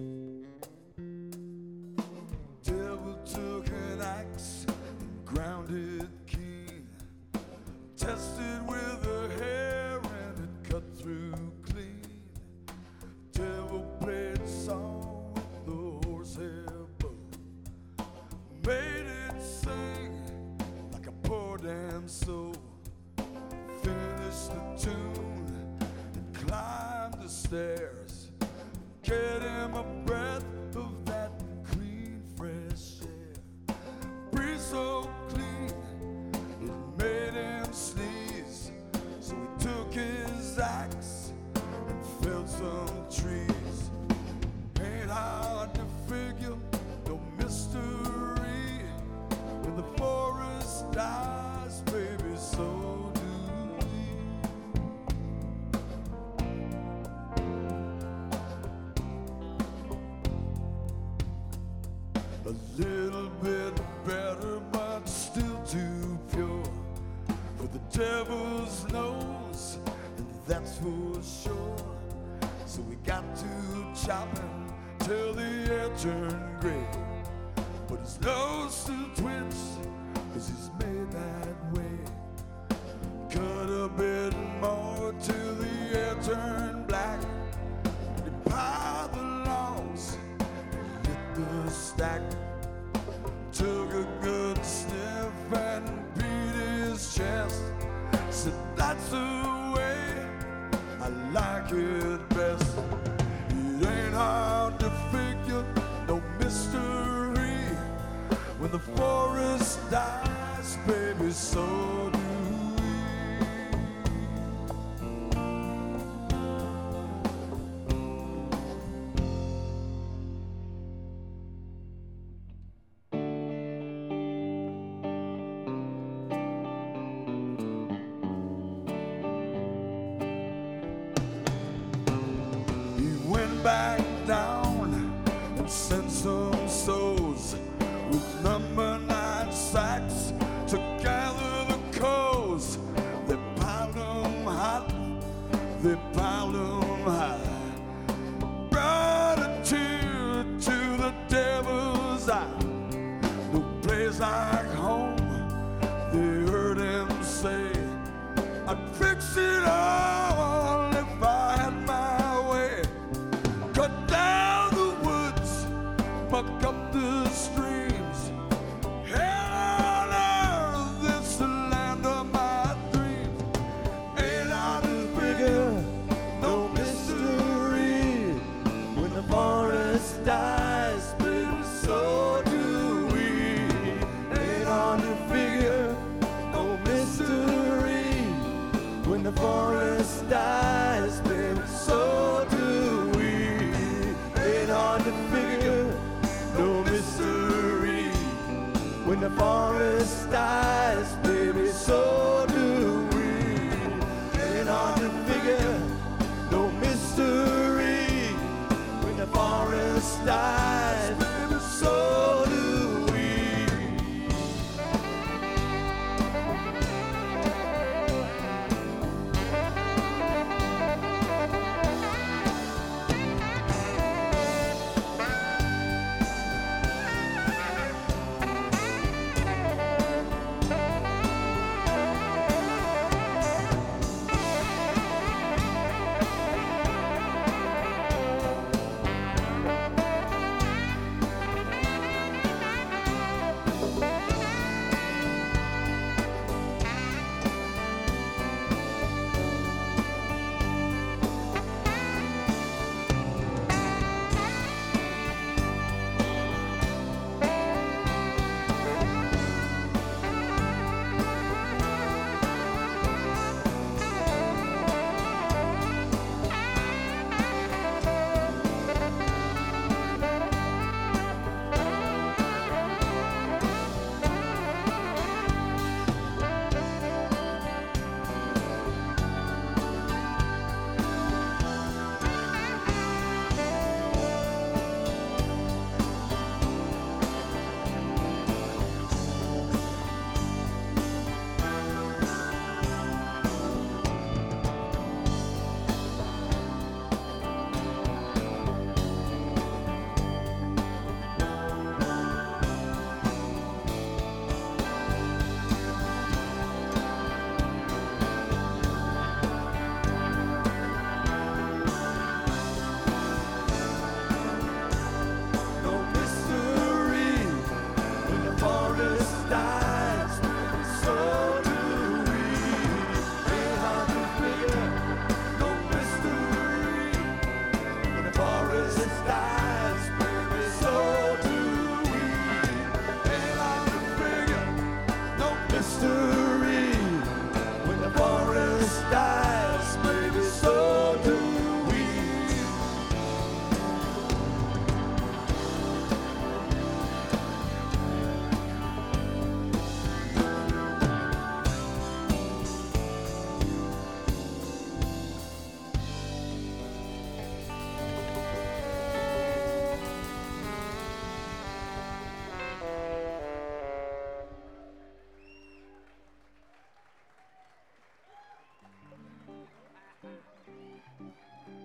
Devil took an axe and ground it keen, tested with a hair and it cut through clean. Devil played song with the horsehair bow, made it sing like a poor damn soul. Finished the tune and climbed the stairs, get him a breath of that clean, fresh air. Breeze so clean, it made him sneeze. So he took his axe and felled some trees. Ain't hard to figure, no mystery. When the forest dies, baby, so do we. A little bit better, but still too pure for the devil's nose, and that's for sure. So we got to chopping till the air turned gray, but his nose still twitched, 'cause he's made that way. Cut a bit more till the air turned black, and he piled the logs and lit the stack. Took a good sniff and beat his chest, said that's the way I like it best. It ain't hard to figure, no mystery. When the forest dies, baby, so do we. He went back down and sent some souls with number 9 sacks to gather the coals. They piled them hot, they piled